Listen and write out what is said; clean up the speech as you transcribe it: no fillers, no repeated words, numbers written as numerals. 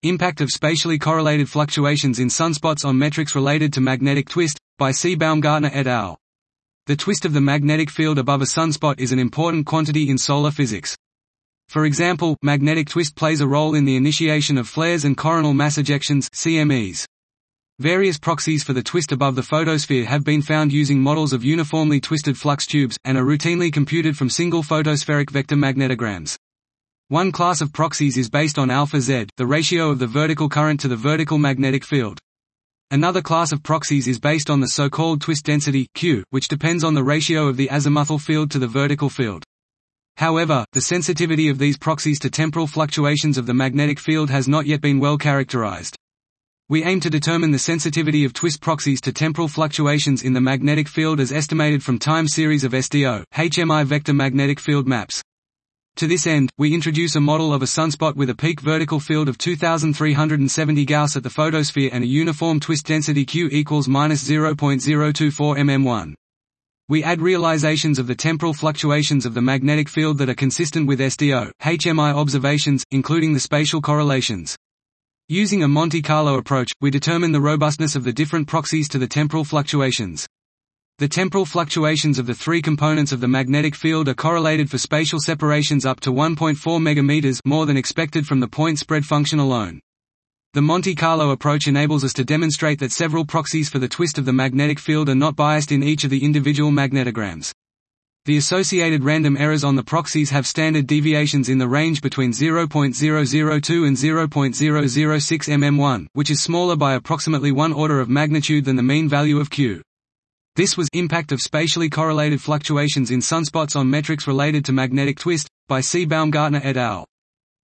Impact of spatially correlated fluctuations in sunspots on metrics related to magnetic twist, by C. Baumgartner et al. The twist of the magnetic field above a sunspot is an important quantity in solar physics. For example, magnetic twist plays a role in the initiation of flares and coronal mass ejections (CMEs). Various proxies for the twist above the photosphere have been found using models of uniformly twisted flux tubes, and are routinely computed from single photospheric vector magnetograms. One class of proxies is based on alpha Z, the ratio of the vertical current to the vertical magnetic field. Another class of proxies is based on the so-called twist density, Q, which depends on the ratio of the azimuthal field to the vertical field. However, the sensitivity of these proxies to temporal fluctuations of the magnetic field has not yet been well characterized. We aim to determine the sensitivity of twist proxies to temporal fluctuations in the magnetic field as estimated from time series of SDO, HMI vector magnetic field maps. To this end, we introduce a model of a sunspot with a peak vertical field of 2370 Gauss at the photosphere and a uniform twist density Q equals -0.024 mm1. We add realizations of the temporal fluctuations of the magnetic field that are consistent with SDO, HMI observations, including the spatial correlations. Using a Monte Carlo approach, we determine the robustness of the different proxies to the temporal fluctuations. The temporal fluctuations of the three components of the magnetic field are correlated for spatial separations up to 1.4 megameters, more than expected from the point spread function alone. The Monte Carlo approach enables us to demonstrate that several proxies for the twist of the magnetic field are not biased in each of the individual magnetograms. The associated random errors on the proxies have standard deviations in the range between 0.002 and 0.006 mm1, which is smaller by approximately one order of magnitude than the mean value of Q. This was Impact of spatially correlated fluctuations in sunspots on metrics related to magnetic twist, by C. Baumgartner et al.